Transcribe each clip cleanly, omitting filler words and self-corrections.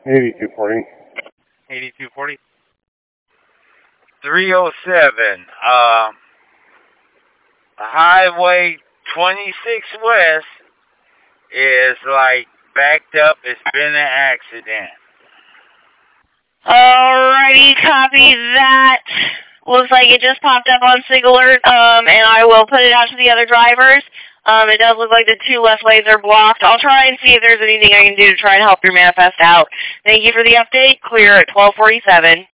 8240. 8240. 307. Highway 26 West is like backed up. It's been an accident. Alrighty, copy that. Looks like it just popped up on Sig Alert, and I will put it out to the other drivers. It does look like the two left lanes are blocked. I'll try and see if there's anything I can do to try and help your manifest out. Thank you for the update. Clear at 1247.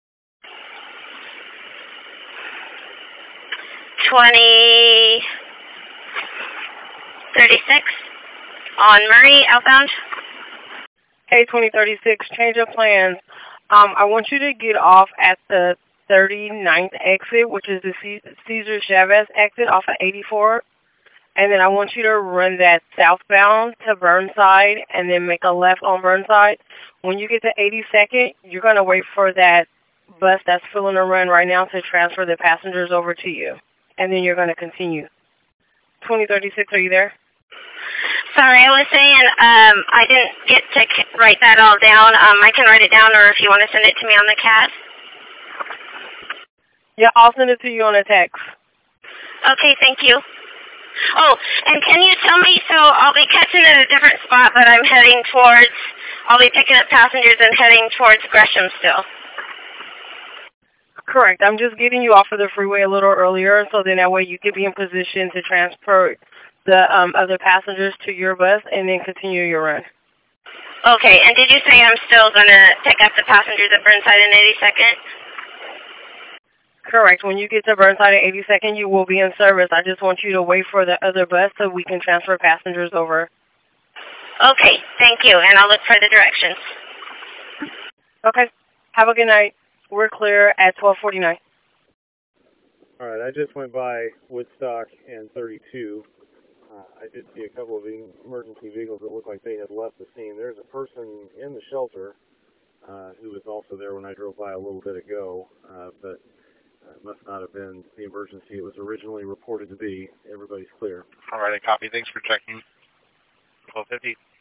2036 on Murray, outbound. Hey, 2036, change of plans. I want you to get off at the 39th exit, which is the Cesar Chavez exit off of 84. And then I want you to run that southbound to Burnside and then make a left on Burnside. When you get to 82nd, you're going to wait for that bus that's filling a run right now to transfer the passengers over to you. And then you're going to continue. 2036, are you there? Sorry, I was saying I didn't get to write that all down. I can write it down, or if you want to send it to me on the CAT. Yeah, I'll send it to you on a text. Okay, thank you. Oh, and can you tell me, so I'll be catching at a different spot, but I'll be picking up passengers and heading towards Gresham still. Correct. I'm just getting you off of the freeway a little earlier, so then that way you could be in position to transfer the other passengers to your bus and then continue your run. Okay, and did you say I'm still going to pick up the passengers at Burnside in 82nd? Correct. When you get to Burnside at 82nd, you will be in service. I just want you to wait for the other bus so we can transfer passengers over. Okay, thank you, and I'll look for the directions. Okay. Have a good night. We're clear at 1249. All right, I just went by Woodstock and 32. I did see a couple of emergency vehicles that looked like they had left the scene. There's a person in the shelter who was also there when I drove by a little bit ago, but it must not have been the emergency it was originally reported to be. Everybody's clear. All right, I copy. Thanks for checking. 1250.